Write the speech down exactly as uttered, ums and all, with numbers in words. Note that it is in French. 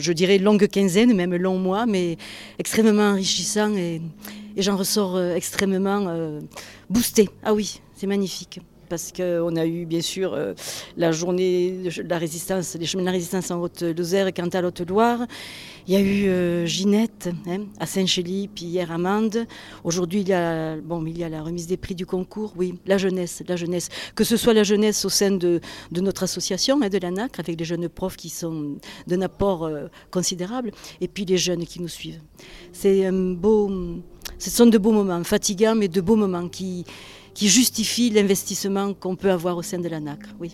Je dirais longue quinzaine, même long mois, mais extrêmement enrichissant et, et j'en ressors extrêmement euh, boostée. Ah oui, c'est magnifique. Parce qu'on a eu bien sûr euh, la journée de la résistance, les chemins de la résistance en Haute-Lozère et Cantal Haute-Loire. Il y a eu euh, Ginette hein, à Saint-Chély, puis hier à Mende. Aujourd'hui, il y a, bon, il y a la remise des prix du concours. Oui, la jeunesse, la jeunesse. Que ce soit la jeunesse au sein de, de notre association, hein, de l'A N A C, avec les jeunes profs qui sont d'un apport euh, considérable, et puis les jeunes qui nous suivent. C'est un beau, ce sont de beaux moments, fatigants, mais de beaux moments qui... qui justifie l'investissement qu'on peut avoir au sein de l'A N A C. Oui.